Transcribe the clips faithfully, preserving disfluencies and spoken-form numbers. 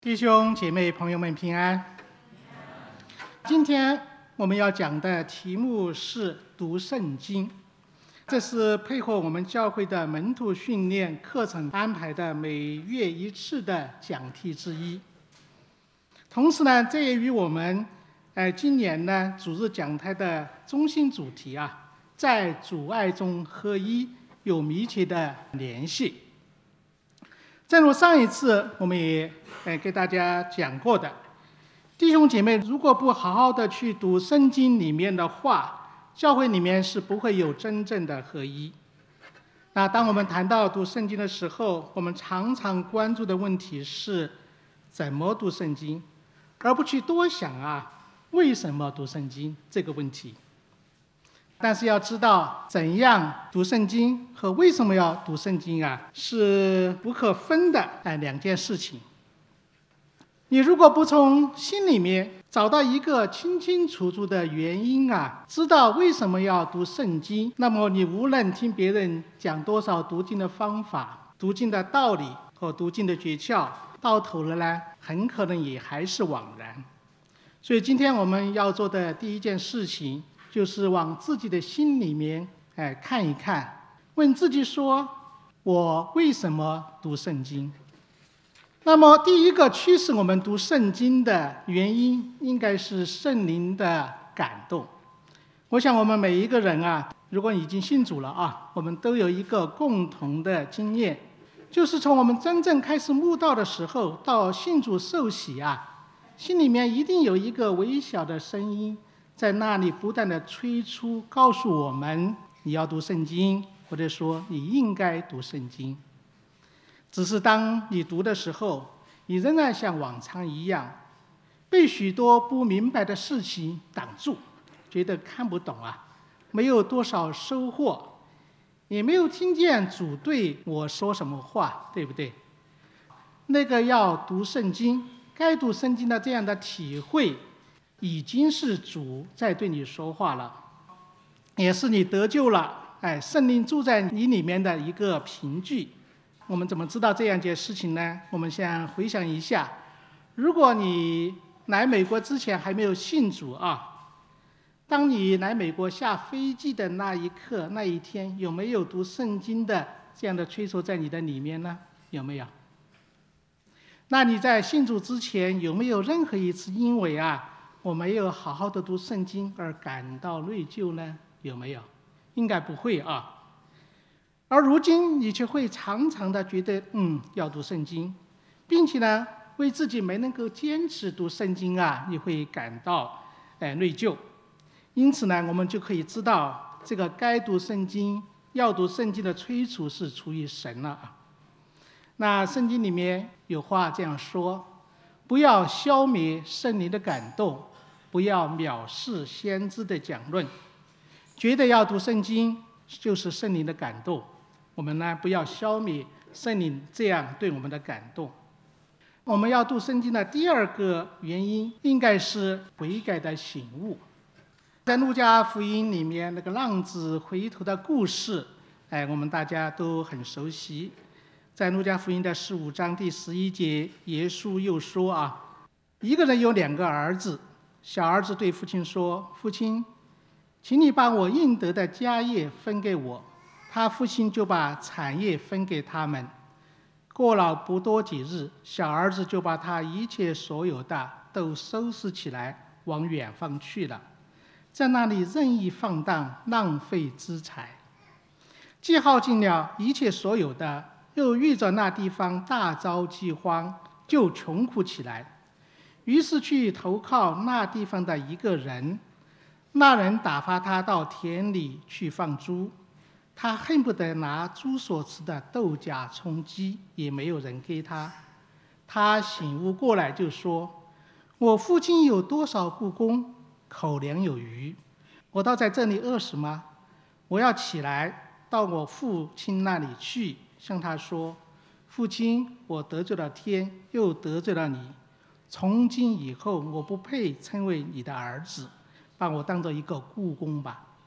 弟兄姐妹朋友们平安。今天我们要讲的题目是读圣经，这是配合我们教会的门徒训练课程安排的每月一次的讲题之一。同时呢，这也与我们呃今年呢主日讲台的中心主题啊，在主爱中合一有密切的联系。正如上一次我们也呃给大家讲过的，弟兄姐妹如果不好好的去读圣经里面的话，教会里面是不会有真正的合一。那当我们谈到读圣经的时候，我们常常关注的问题是怎么读圣经，而不去多想啊为什么读圣经这个问题。但是要知道，怎样读圣经和为什么要读圣经啊，是不可分的哎两件事情。你如果不从心里面找到一个清清楚楚的原因啊，知道为什么要读圣经，那么你无论听别人讲多少读经的方法、读经的道理和读经的诀窍，到头了呢，很可能也还是枉然。所以今天我们要做的第一件事情，就是往自己的心里面哎看一看，问自己说：我为什么读圣经？那么第一个驱使我们读圣经的原因，应该是圣灵的感动。我想我们每一个人啊，如果已经信主了啊，我们都有一个共同的经验，就是从我们真正开始慕道的时候到信主受洗啊，心里面一定有一个微小的声音在那里不断的催促，告诉我们你要读圣经，或者说你应该读圣经。只是当你读的时候，你仍然像往常一样，被许多不明白的事情挡住，觉得看不懂啊，没有多少收获，也没有听见主对我说什么话，对不对？那个要读圣经、该读圣经的这样的体会，已经是主在对你说话了，也是你得救了，哎，圣灵住在你里面的一个凭据。我们怎么知道这样一件事情呢？我们先回想一下，如果你来美国之前还没有信主啊，当你来美国下飞机的那一刻、那一天，有没有读圣经的这样的催促在你的里面呢？有没有？那你在信主之前，有没有任何一次因为啊我没有好好的读圣经而感到内疚呢？有没有？应该不会啊。而如今你却会常常的觉得嗯要读圣经，并且呢为自己没能够坚持读圣经啊，你会感到呃内疚。因此呢，我们就可以知道这个该读圣经、要读圣经的催促是出于神了啊。那圣经里面有话这样说：不要消灭圣灵的感动，不要藐视先知的讲论。觉得要读圣经就是圣灵的感动，我们呢不要消灭圣灵这样对我们的感动。我们要读圣经的第二个原因，应该是悔改的醒悟。在路加福音里面，那个浪子回头的故事，哎，我们大家都很熟悉。在路加福音的十五章第十一节，耶稣又说啊，一个人有两个儿子，小儿子对父亲说：父亲，请你把我应得的家业分给我。他父亲就把产业分给他们。过了不多几日，小儿子就把他一切所有的都收拾起来，往远方去了，在那里任意放荡，浪费资财。既耗尽了一切所有的，又遇着那地方大遭饥荒，就穷苦起来，于是去投靠那地方的一个人。那人打发他到田里去放猪，他恨不得拿猪所吃的豆荚充饥，也没有人给他。他醒悟过来就说：我父亲有多少雇工，口粮有余，我倒在这里饿死吗？我要起来到我父亲那里去，向他说：父亲，我得罪了天，又得罪了你，从今以后我不配称为你的儿子，把我当作一个雇工吧。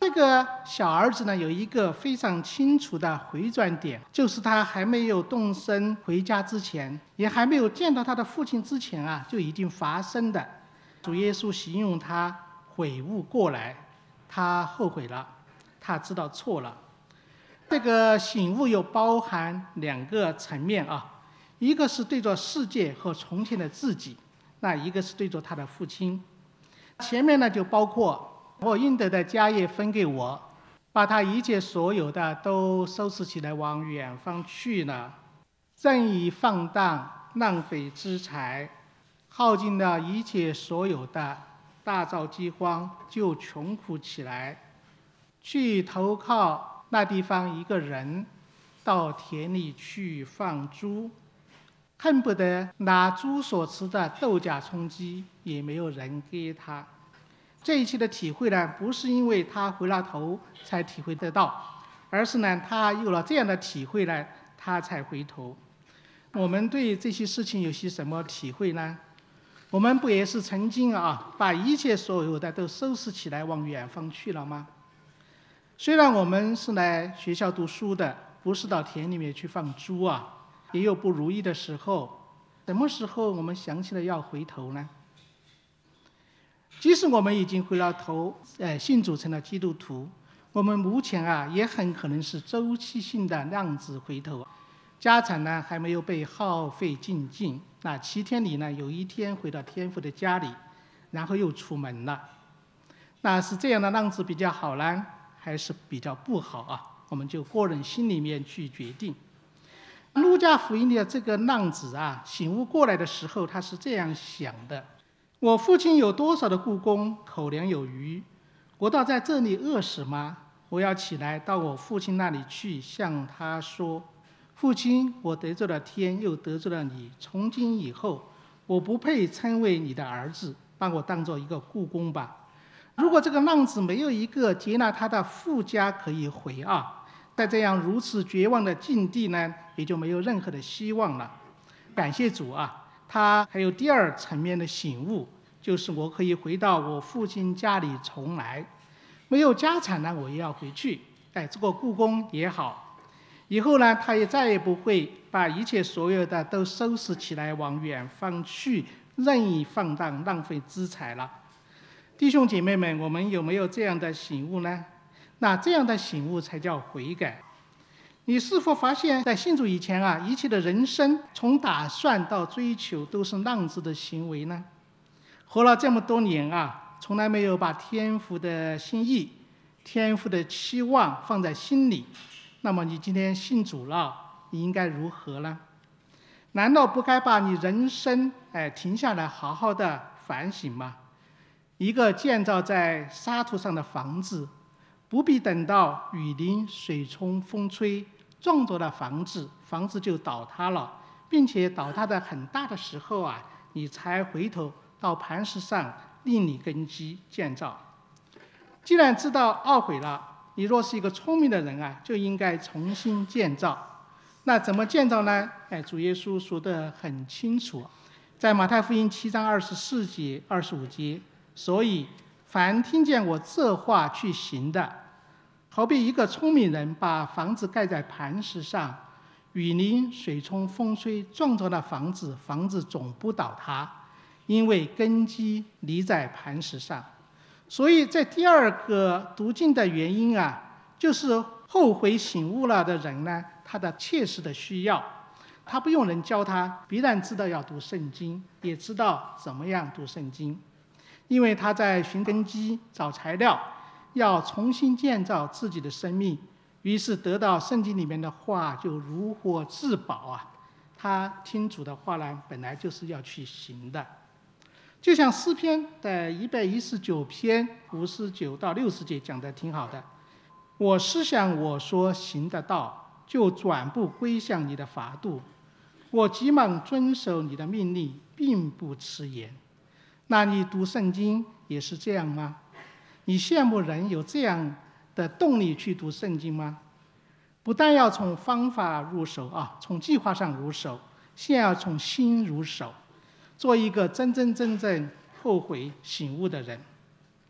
这个小儿子呢，有一个非常清楚的回转点，就是他还没有动身回家之前，也还没有见到他的父亲之前啊，就已经发生的。主耶稣形容他悔悟过来，他后悔了，他知道错了。这个醒悟又包含两个层面啊，一个是对着世界和从前的自己，那一个是对着他的父亲。前面呢就包括我应得的家业分给我，把他一切所有的都收拾起来往远方去了，任意放荡，浪费资财，耗尽了一切所有的，大遭饥荒，就穷苦起来，去投靠那地方一个人，到田里去放猪，恨不得拿猪所吃的豆荚充饥，也没有人给他。这一切的体会呢，不是因为他回了头才体会得到，而是呢，他有了这样的体会呢，他才回头。我们对这些事情有些什么体会呢？我们不也是曾经啊，把一切所有的都收拾起来往远方去了吗？虽然我们是来学校读书的，不是到田里面去放猪啊，也有不如意的时候。什么时候我们想起了要回头呢？即使我们已经回了头，呃，信主成了基督徒，我们目前啊也很可能是周期性的浪子回头，家产呢还没有被耗费尽尽，那七天里呢有一天回到天父的家里，然后又出门了。那是这样的浪子比较好呢，还是比较不好啊？我们就个人心里面去决定。路加福音里的这个浪子啊，醒悟过来的时候，他是这样想的：我父亲有多少的雇工，口粮有余，我倒在这里饿死吗？我要起来到我父亲那里去，向他说：父亲，我得罪了天，又得罪了你，从今以后，我不配称为你的儿子，把我当做一个雇工吧。如果这个浪子没有一个接纳他的父家可以回啊，在这样如此绝望的境地呢，也就没有任何的希望了。感谢主啊，他还有第二层面的醒悟，就是我可以回到我父亲家里重来，没有家产呢，我也要回去。哎，这个雇工也好，以后呢，他也再也不会把一切所有的都收拾起来往远方去，任意放荡，浪费资财了。弟兄姐妹们，我们有没有这样的醒悟呢？那这样的醒悟才叫悔改。你是否发现，在信主以前啊，一切的人生从打算到追求都是浪子的行为呢？活了这么多年啊，从来没有把天父的心意、天父的期望放在心里。那么你今天信主了，你应该如何呢？难道不该把你人生哎停下来，好好的反省吗？一个建造在沙土上的房子，不必等到雨淋、水冲、风吹，撞着了房子，房子就倒塌了，并且倒塌的很大的时候啊，你才回头到磐石上另立根基建造。既然知道懊悔了，你若是一个聪明的人啊，就应该重新建造。那怎么建造呢？哎，主耶稣说得很清楚，在马太福音七章二十四节、二十五节。所以，凡听见我这话去行的，好比一个聪明人把房子盖在磐石上，雨淋、水冲、风吹，撞着了房子，房子总不倒塌，因为根基立在磐石上。所以在第二个读经的原因啊，就是后悔醒悟了的人呢，他的切实的需要，他不用人教他，必然知道要读圣经，也知道怎么样读圣经。因为他在寻根基、找材料，要重新建造自己的生命，于是得到圣经里面的话就如获至宝啊！他听主的话呢，本来就是要去行的。就像诗篇的一百一十九篇五十九到六十节讲的挺好的，我思想我说行的道，就转不归向你的法度，我急忙遵守你的命令，并不迟延。那你读圣经也是这样吗？你羡慕人有这样的动力去读圣经吗？不但要从方法入手啊，从计划上入手，先要从心入手，做一个真真正正后悔醒悟的人。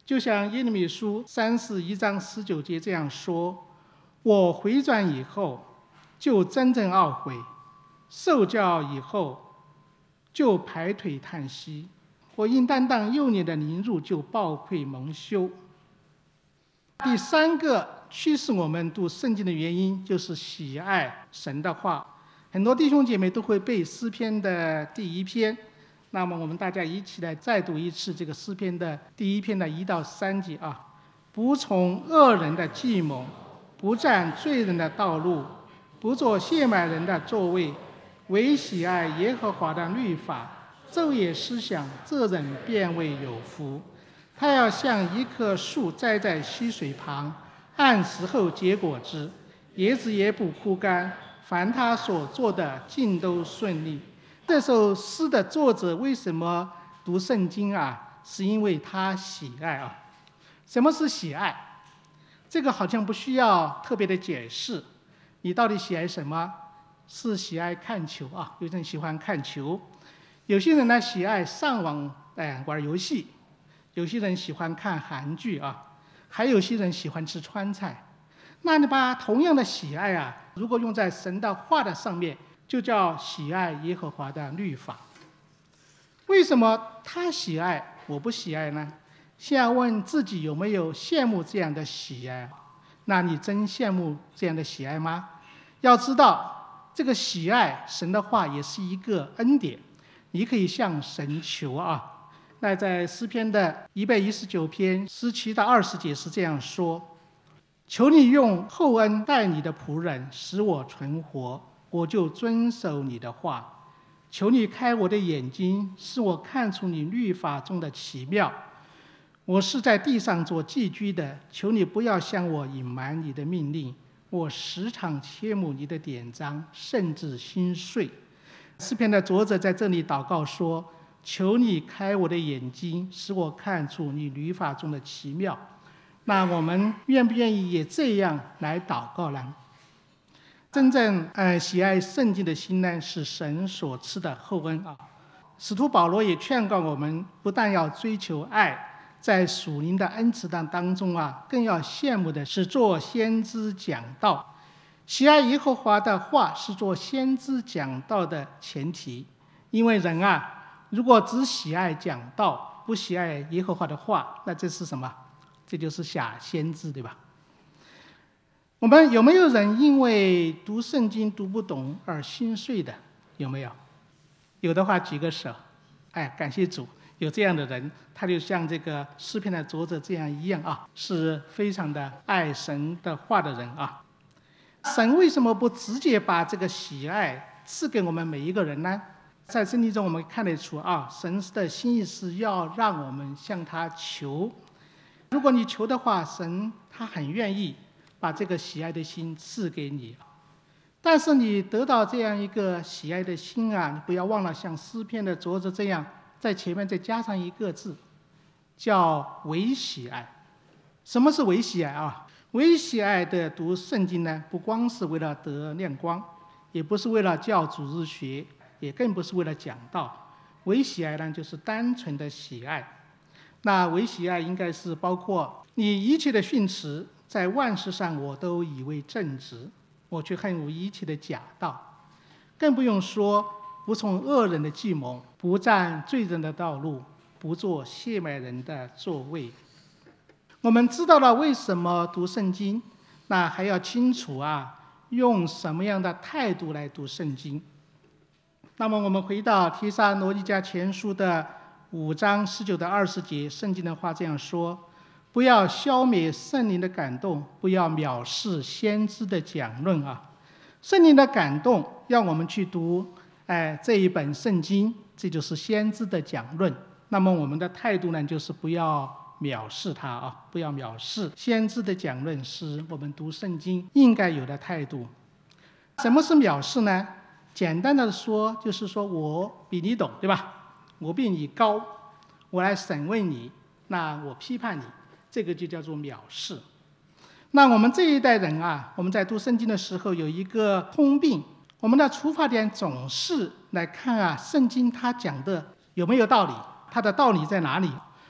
就像耶利米书三十一章十九节这样说：我回转以后，就真正懊悔；受教以后，就排腿叹息。我因担当幼年的凌辱，就抱愧蒙羞。第三个驱使我们读圣经的原因，就是喜爱神的话。很多弟兄姐妹都会背诗篇的第一篇，那么我们大家一起来再读一次这个诗篇的第一篇的一到三节啊。不从恶人的计谋，不占罪人的道路，不做亵慢人的座位，唯喜爱耶和华的律法，昼夜思想，这人便为有福。他要像一棵树栽在溪水旁，按时候结果子，叶子也不枯干，凡他所做的尽都顺利。这首诗的作者为什么读圣经啊？是因为他喜爱啊。什么是喜爱？这个好像不需要特别的解释。你到底喜爱什么？是喜爱看球啊，有人喜欢看球，有些人呢喜爱上网哎玩游戏，有些人喜欢看韩剧啊，还有些人喜欢吃川菜。那你把同样的喜爱啊，如果用在神的话的上面，就叫喜爱耶和华的律法。为什么他喜爱，我不喜爱呢？先要问自己有没有羡慕这样的喜爱。那你真羡慕这样的喜爱吗？要知道，这个喜爱神的话也是一个恩典，你可以向神求啊。那在诗篇的一百一十九篇十七到二十节是这样说：求你用厚恩待你的仆人，使我存活，我就遵守你的话。求你开我的眼睛，使我看出你律法中的奇妙。我是在地上做寄居的，求你不要向我隐瞒你的命令。我时常切慕你的典章，甚至心碎。诗篇的作者在这里祷告说：求你开我的眼睛，使我看出你律法中的奇妙。那我们愿不愿意也这样来祷告呢？真正呃喜爱圣经的心呢，是神所赐的厚恩啊。使徒保罗也劝告我们，不但要追求爱，在属灵的恩赐当中啊，更要羡慕的是做先知讲道。喜爱耶和华的话是做先知讲道的前提。因为人啊，如果只喜爱讲道，不喜爱耶和华的话，那这是什么？这就是假先知，对吧？我们有没有人因为读圣经读不懂而心碎的？有没有？有的话举个手。哎，感谢主，有这样的人，他就像这个诗篇的作者这样一样啊，是非常的爱神的话的人啊。神为什么不直接把这个喜爱赐给我们每一个人呢？在圣经中我们看得出啊，神的心意是要让我们向他求。如果你求的话，神他很愿意把这个喜爱的心赐给你。但是你得到这样一个喜爱的心啊，你不要忘了像诗篇的作者这样，在前面再加上一个字，叫唯喜爱。什么是唯喜爱啊？唯喜爱的读圣经呢，不光是为了得亮光，也不是为了教主日学，也更不是为了讲道。唯喜爱呢，就是单纯的喜爱。那唯喜爱应该是包括你一切的训词，在万事上我都以为正直，我却恨恶一切的假道。更不用说不从恶人的计谋，不占罪人的道路，不做亵慢人的座位。我们知道了为什么读圣经，那还要清楚啊，用什么样的态度来读圣经。那么我们回到帖撒罗尼迦前书的五章十九到二十节，圣经的话这样说：不要消灭圣灵的感动，不要藐视先知的讲论啊。圣灵的感动让我们去读哎这一本圣经，这就是先知的讲论。那么我们的态度呢，就是不要藐视他啊，不要藐视先知的讲论，是我们读圣经应该有的态度。什么是藐视呢？简单的说，就是说我比你懂，对吧？我比你高，我来审问你，那我批判你，这个就叫做藐视。那我们这一代人啊，我们在读圣经的时候有一个通病，我们的出发点总是来看啊，圣经它讲的有没有道理，它的道理在哪里？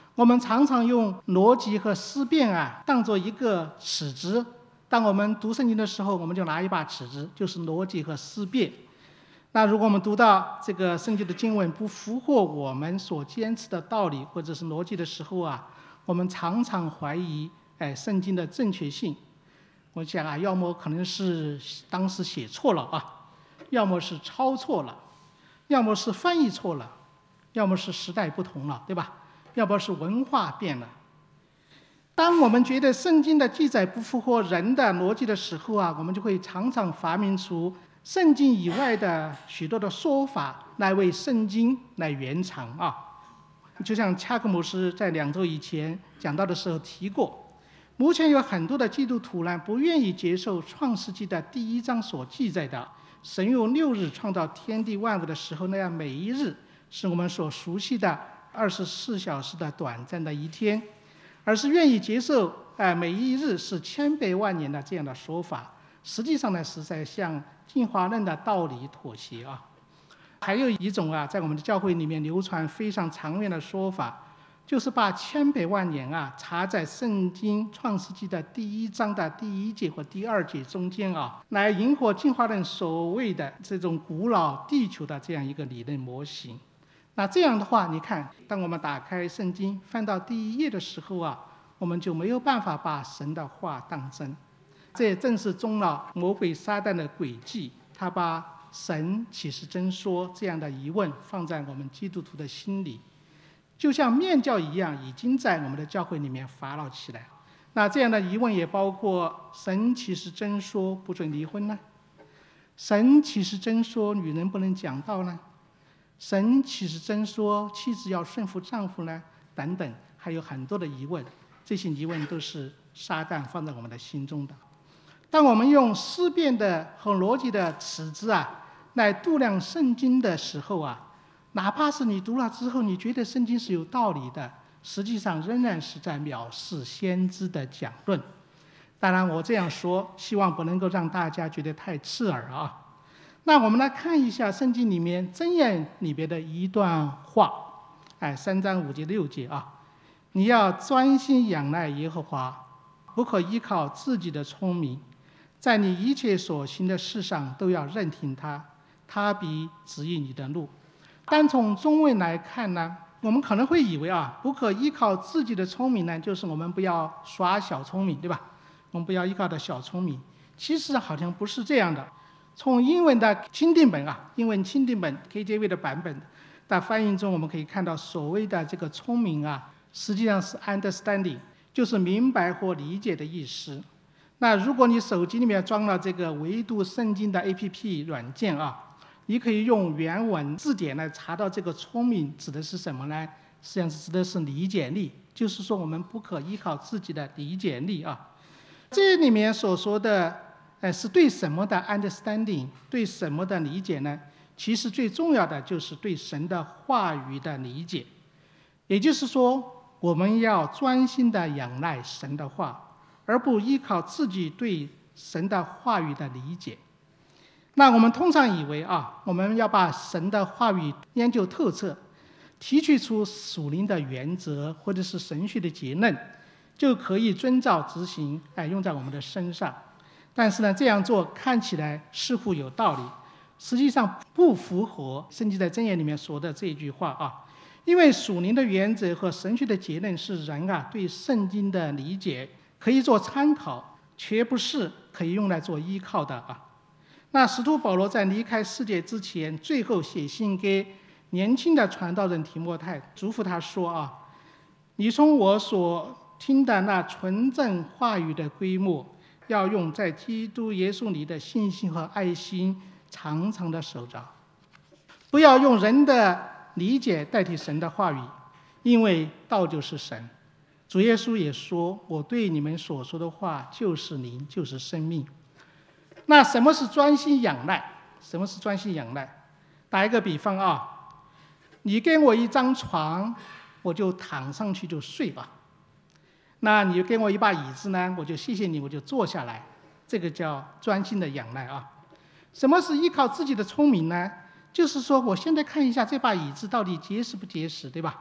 我们常常用逻辑和思辨啊当做一个尺子，当我们读圣经的时候，我们就拿一把尺子，就是逻辑和思辨。那如果我们读到这个圣经的经文不符合我们所坚持的道理或者是逻辑的时候啊，我们常常怀疑哎圣经的正确性。我想啊，要么可能是当时写错了啊，要么是抄错了，要么是翻译错了，要么是时代不同了，对吧？要么是文化变了。当我们觉得圣经的记载不符合人的逻辑的时候啊，我们就会常常发明出圣经以外的许多的说法来为圣经来圆场啊。就像恰克牧师在两周以前讲到的时候提过，目前有很多的基督徒呢不愿意接受创世纪的第一章所记载的神用六日创造天地万物的时候那样每一日是我们所熟悉的二十四小时的短暂的一天，而是愿意接受呃每一日是千百万年的这样的说法。实际上呢是在向进化论的道理妥协啊。还有一种啊，在我们的教会里面流传非常长远的说法，就是把千百万年啊插在圣经创世纪的第一章的第一节或第二节中间啊，来迎合进化论所谓的这种古老地球的这样一个理论模型。那这样的话，你看，当我们打开圣经翻到第一页的时候啊，我们就没有办法把神的话当真。这也正是中了魔鬼撒旦的诡计，他把神岂是真说这样的疑问放在我们基督徒的心里，就像面教一样，已经在我们的教会里面发了起来。那这样的疑问也包括：神岂是真说不准离婚呢？神岂是真说女人不能讲道呢？神岂是真说妻子要顺服丈夫呢？等等，还有很多的疑问。这些疑问都是撒旦放在我们的心中的。当我们用思辨的和逻辑的尺子啊来度量圣经的时候啊，哪怕是你读了之后你觉得圣经是有道理的，实际上仍然是在藐视先知的讲论。当然我这样说希望不能够让大家觉得太刺耳啊。那我们来看一下圣经里面箴言里边的一段话，哎，三章五节六节啊，你要专心仰赖耶和华，不可依靠自己的聪明，在你一切所行的事上都要认听他，他必指引你的路。单从中文来看呢，我们可能会以为啊，不可依靠自己的聪明呢，就是我们不要耍小聪明，对吧？我们不要依靠的小聪明。其实好像不是这样的。从英文的钦定本啊，英文钦定本 K J V 的版本的翻译中，我们可以看到所谓的这个聪明啊，实际上是 understanding， 就是明白或理解的意思。那如果你手机里面装了这个唯读圣经的 A P P 软件啊，你可以用原文字典来查到这个聪明指的是什么呢？实际上是指的是理解力，就是说我们不可依靠自己的理解力啊。这里面所说的呃，是对什么的 understanding， 对什么的理解呢？其实最重要的就是对神的话语的理解。也就是说，我们要专心的仰赖神的话，而不依靠自己对神的话语的理解。那我们通常以为啊，我们要把神的话语研究透彻，提取出属灵的原则或者是神学的结论，就可以遵照执行，哎，用在我们的身上。但是呢，这样做看起来似乎有道理，实际上不符合圣经在箴言里面说的这句话啊。因为属灵的原则和神学的结论是人啊对圣经的理解，可以做参考，却不是可以用来做依靠的啊。那使徒保罗在离开世界之前，最后写信给年轻的传道人提摩太，嘱咐他说啊，你从我所听的那纯正话语的规模，要用在基督耶稣里的信心和爱心常常的守着，不要用人的理解代替神的话语，因为道就是神。主耶稣也说，我对你们所说的话就是灵，就是生命。那什么是专心仰赖？什么是专心仰赖？打一个比方啊，你给我一张床，我就躺上去就睡吧。那你给我一把椅子呢，我就谢谢你，我就坐下来，这个叫专心的仰赖啊。什么是依靠自己的聪明呢？就是说我现在看一下这把椅子到底结实不结实，对吧？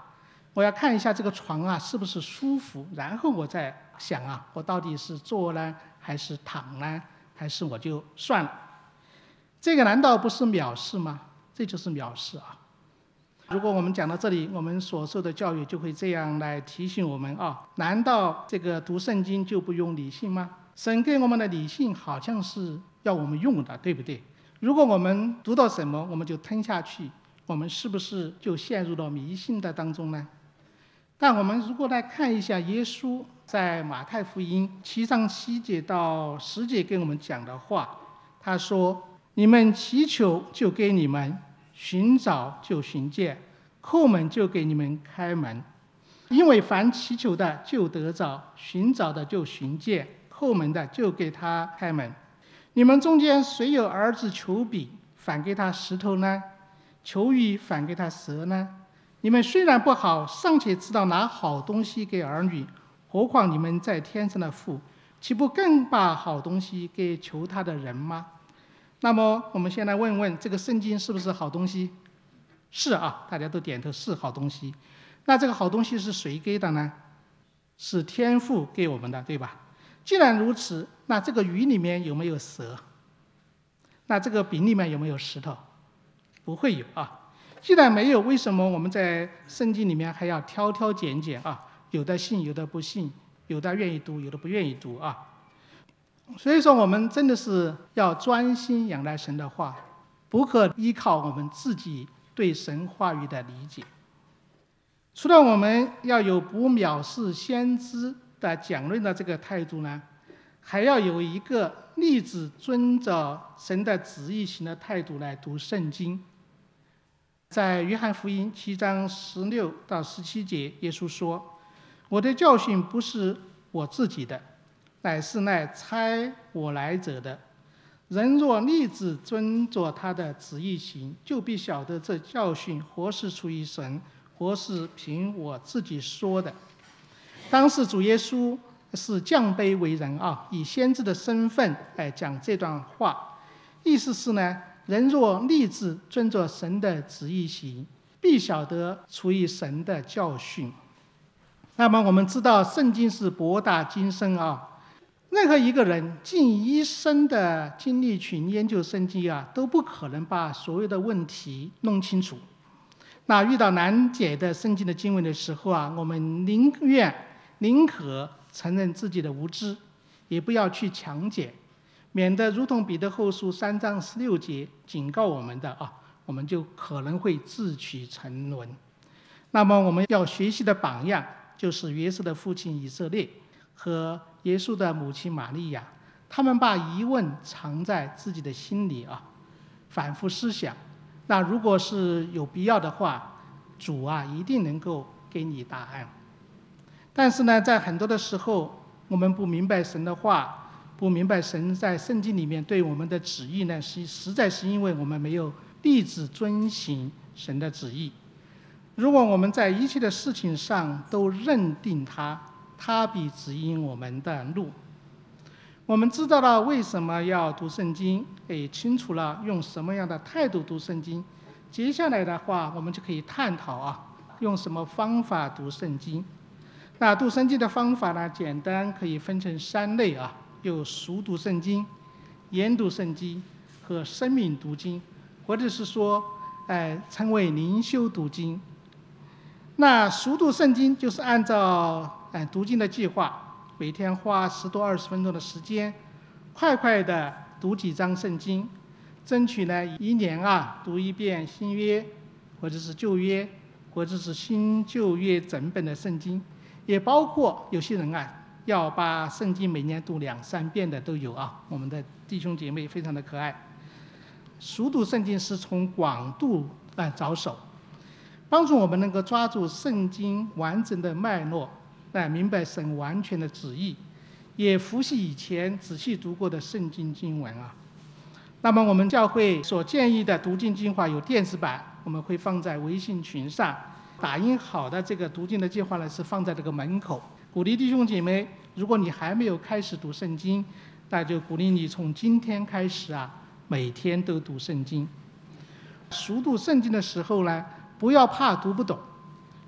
我要看一下这个床啊是不是舒服，然后我再想啊，我到底是坐呢还是躺呢，还是我就算了。这个难道不是藐视吗？这就是藐视啊！如果我们讲到这里，我们所受的教育就会这样来提醒我们啊，难道这个读圣经就不用理性吗？神给我们的理性好像是要我们用的，对不对？如果我们读到什么我们就吞下去，我们是不是就陷入到迷信的当中呢？但我们如果来看一下耶稣在马太福音七章七节到十节给我们讲的话，他说：你们祈求就给你们，寻找就寻见，叩门就给你们开门。因为凡祈求的就得着，寻找的就寻见，叩门的就给他开门。你们中间谁有儿子求笔，反给他石头呢？求鱼，反给他蛇呢？你们虽然不好，尚且知道拿好东西给儿女，何况你们在天上的父，岂不更把好东西给求他的人吗？那么我们先来问问，这个圣经是不是好东西？是啊，大家都点头，是好东西。那这个好东西是谁给的呢？是天父给我们的，对吧？既然如此，那这个鱼里面有没有蛇？那这个饼里面有没有石头？不会有啊。既然没有，为什么我们在圣经里面还要挑挑拣拣啊？有的信，有的不信，有的愿意读，有的不愿意读啊。所以说，我们真的是要专心仰赖神的话，不可依靠我们自己对神话语的理解。除了我们要有不藐视先知的讲论的这个态度呢，还要有一个立志遵照神的旨意行的态度来读圣经。在约翰福音七章十六到十七节，耶稣说：我的教训不是我自己的，乃是那差我来者的。人若立志遵着他的旨意行，就必晓得这教训或是出于神，或是凭我自己说的。当时主耶稣是降卑为人啊，以先知的身份来讲这段话，意思是呢，人若立志遵着神的旨意行，必晓得出于神的教训。那么我们知道圣经是博大精深啊，任何一个人尽一生的精力去研究圣经啊，都不可能把所有的问题弄清楚。那遇到难解的圣经的经文的时候啊，我们宁愿宁可承认自己的无知，也不要去强解，免得如同彼得后书三章十六节警告我们的啊，我们就可能会自取沉沦。那么我们要学习的榜样就是约瑟的父亲以色列和耶稣的母亲玛利亚，他们把疑问藏在自己的心里啊，反复思想。那如果是有必要的话，主啊一定能够给你答案。但是呢，在很多的时候，我们不明白神的话，不明白神在圣经里面对我们的旨意呢，是实在是因为我们没有立志遵行神的旨意。如果我们在一切的事情上都认定他，他必指引我们的路。我们知道了为什么要读圣经，也清楚了用什么样的态度读圣经。接下来的话，我们就可以探讨啊，用什么方法读圣经。那读圣经的方法呢，简单可以分成三类啊，有熟读圣经、研读圣经和生命读经，或者是说，哎，称为灵修读经。那熟读圣经就是按照哎读经的计划，每天花十多二十分钟的时间，快快的读几章圣经，争取呢一年啊读一遍新约，或者是旧约，或者是新旧约整本的圣经，也包括有些人啊要把圣经每年读两三遍的都有啊。我们的弟兄姐妹非常的可爱。熟读圣经是从广度来着手，帮助我们能够抓住圣经完整的脉络，来明白神完全的旨意，也复习以前仔细读过的圣经经文啊。那么我们教会所建议的读经精华有电子版，我们会放在微信群上。打印好的这个读经的计划呢，是放在这个门口。鼓励弟兄姐妹，如果你还没有开始读圣经，那就鼓励你从今天开始啊，每天都读圣经。熟读圣经的时候呢，不要怕读不懂，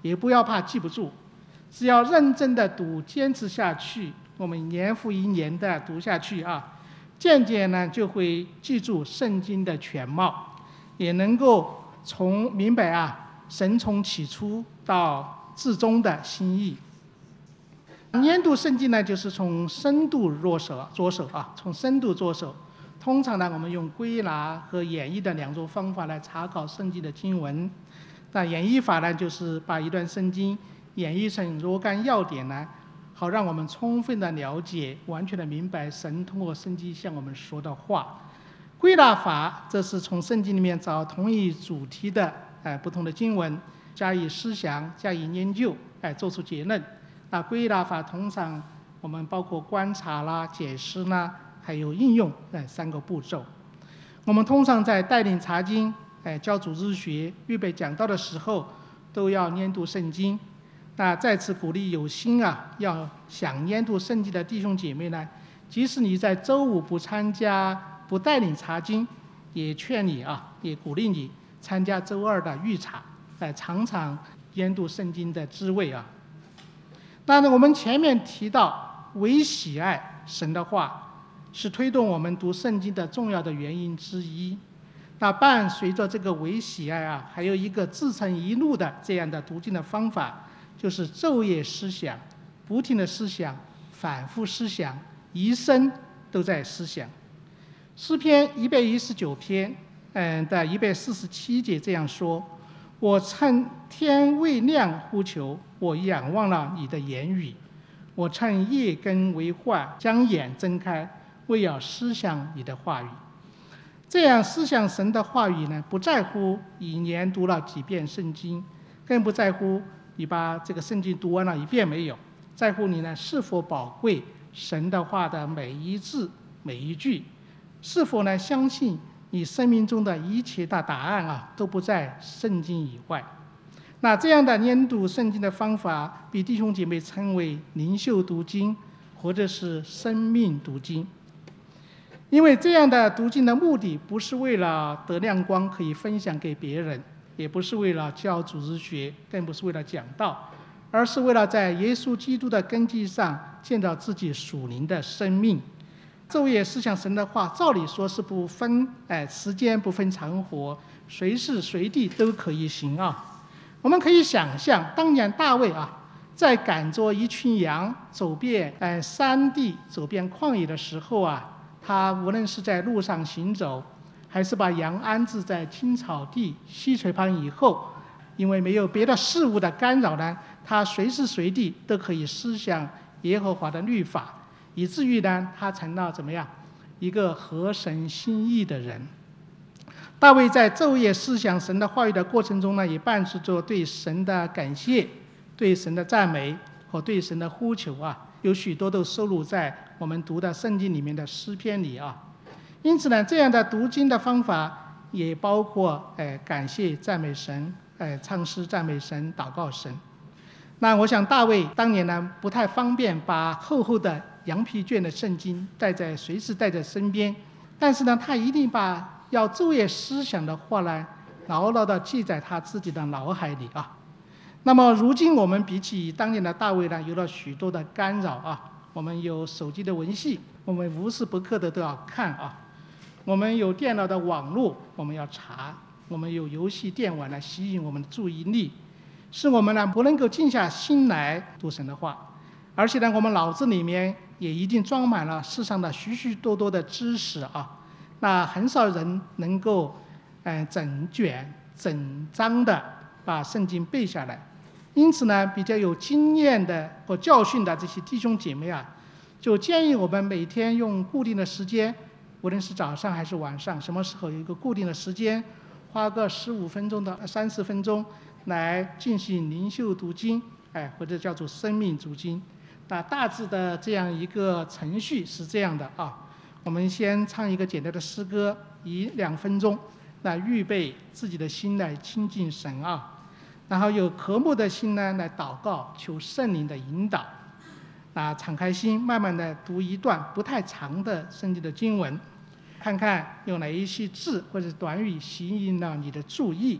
也不要怕记不住，只要认真的读，坚持下去，我们年复一年的读下去啊，渐渐呢就会记住圣经的全貌，也能够从明白啊神从起初到至终的心意。研读圣经呢，就是从深度入手着手啊，从深度着手。通常呢，我们用归纳和演绎的两种方法来查考圣经的经文。那演绎法呢，就是把一段圣经演绎成若干要点呢，好让我们充分的了解、完全的明白神通过圣经向我们说的话。归纳法则是从圣经里面找同一主题的呃不同的经文，加以思想、加以研究，哎，做出结论。那归纳法通常我们包括观察啦、解释啦，还有应用这三个步骤。我们通常在带领查经、哎教组织学、预备讲道的时候，都要研读圣经。那再次鼓励有心啊要想研读圣经的弟兄姐妹呢，即使你在周五不参加、不带领查经，也劝你啊，也鼓励你参加周二的预查，来尝尝研读圣经的滋味啊。那我们前面提到，唯喜爱神的话，是推动我们读圣经的重要的原因之一。那伴随着这个唯喜爱啊，还有一个自成一路的这样的读经的方法，就是昼夜思想，不停的思想，反复思想，一生都在思想。诗篇一百一十九篇，嗯的一百四十七节这样说：我趁天未亮呼求，我仰望了你的言语。我趁夜更为患，将眼睁开，为要思想你的话语。这样思想神的话语呢，不在乎一年读了几遍圣经，更不在乎你把这个圣经读完了一遍没有，在乎你呢是否宝贵神的话的每一字每一句，是否呢相信你生命中的一切的答案啊，都不在圣经以外。那这样的研读圣经的方法，被弟兄姐妹称为灵修读经，或者是生命读经。因为这样的读经的目的，不是为了得亮光可以分享给别人，也不是为了教组织学，更不是为了讲道，而是为了在耶稣基督的根基上建造自己属灵的生命。昼夜思想神的话，照理说是不分哎时间，不分场合，随时随地都可以行啊。我们可以想象，当年大卫啊，在赶着一群羊走遍哎山地、走遍旷野的时候啊，他无论是在路上行走，还是把羊安置在青草地、溪水旁以后，因为没有别的事物的干扰呢，他随时随地都可以思想耶和华的律法。以至于呢，他成了怎么样一个合神心意的人。大卫在昼夜思想神的话语的过程中呢，也伴随着对神的感谢、对神的赞美和对神的呼求啊，有许多都收录在我们读的圣经里面的诗篇里啊。因此呢，这样的读经的方法也包括哎感谢、赞美神，哎唱诗赞美神、祷告神。那我想大卫当年呢，不太方便把厚厚的羊皮卷的圣经带在随时带在身边，但是呢，他一定把要昼夜思想的话呢，牢牢地记在他自己的脑海里啊。那么如今我们比起当年的大卫呢，有了许多的干扰啊。我们有手机的文系，我们无时不刻的都要看啊。我们有电脑的网络，我们要查。我们有游戏电玩来吸引我们的注意力，使我们呢不能够静下心来读神的话。而且呢，我们脑子里面也一定装满了世上的许许多多的知识啊，那很少人能够，呃，整卷整章的把圣经背下来。因此呢，比较有经验的和教训的这些弟兄姐妹啊，就建议我们每天用固定的时间，无论是早上还是晚上，什么时候有一个固定的时间，花个十五分钟到三十分钟来进行灵修读经，哎，或者叫做生命读经。那大致的这样一个程序是这样的啊，我们先唱一个简单的诗歌，一两分钟，来预备自己的心来亲近神啊，然后有渴慕的心呢来祷告，求圣灵的引导。那敞开心，慢慢的读一段不太长的圣经的经文，看看有哪一些字或者短语吸引了你的注意，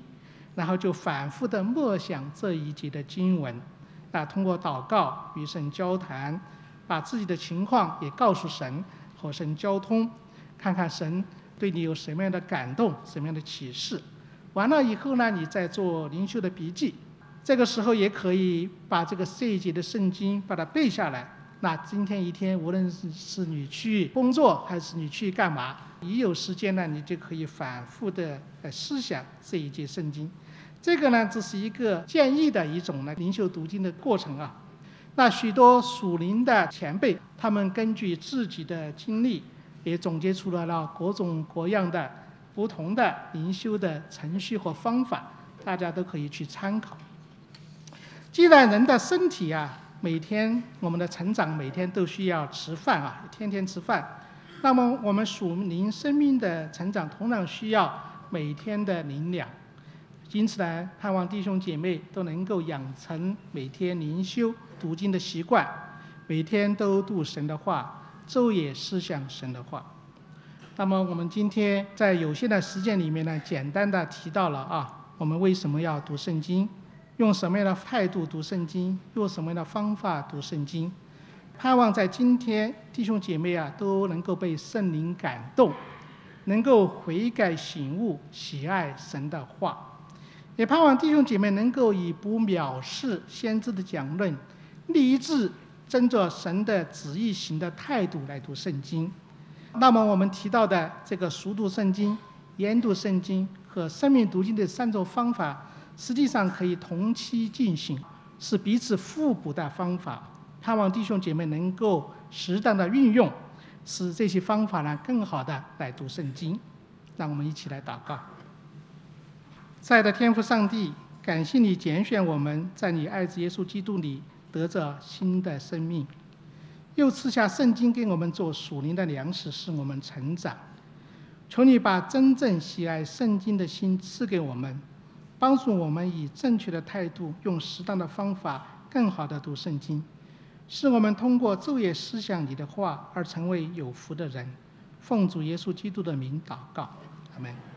然后就反复的默想这一节的经文，啊，通过祷告与神交谈，把自己的情况也告诉神，和神交通，看看神对你有什么样的感动，什么样的启示。完了以后呢，你再做灵修的笔记。这个时候也可以把这个这一节的圣经把它背下来。那今天一天，无论是是你去工作还是你去干嘛，一有时间呢，你就可以反复的呃思想这一节圣经。这个呢，这是一个建议的一种呢灵修读经的过程啊。那许多属灵的前辈，他们根据自己的经历，也总结出来了各种各样的不同的灵修的程序和方法，大家都可以去参考。既然人的身体啊，每天我们的成长每天都需要吃饭啊，天天吃饭，那么我们属灵生命的成长同样需要每天的灵粮。因此呢，盼望弟兄姐妹都能够养成每天灵修读经的习惯，每天都读神的话，昼夜思想神的话。那么我们今天在有限的时间里面呢，简单的提到了啊，我们为什么要读圣经，用什么样的态度读圣经，用什么样的方法读圣经。盼望在今天弟兄姐妹啊都能够被圣灵感动，能够悔改醒悟，喜爱神的话。也盼望弟兄姐妹能够以不藐视先知的讲论，立志遵着神的旨意行的态度来读圣经。那么我们提到的这个熟读圣经、研读圣经和生命读经的三种方法，实际上可以同期进行，是彼此互补的方法。盼望弟兄姐妹能够适当的运用，使这些方法呢更好的来读圣经。让我们一起来祷告。亲爱的天父上帝，感谢你拣选我们在你爱子耶稣基督里得着新的生命，又赐下圣经给我们做属灵的粮食，使我们成长。求你把真正喜爱圣经的心赐给我们，帮助我们以正确的态度，用适当的方法更好地读圣经，使我们通过昼夜思想你的话而成为有福的人。奉主耶稣基督的名祷告，阿们。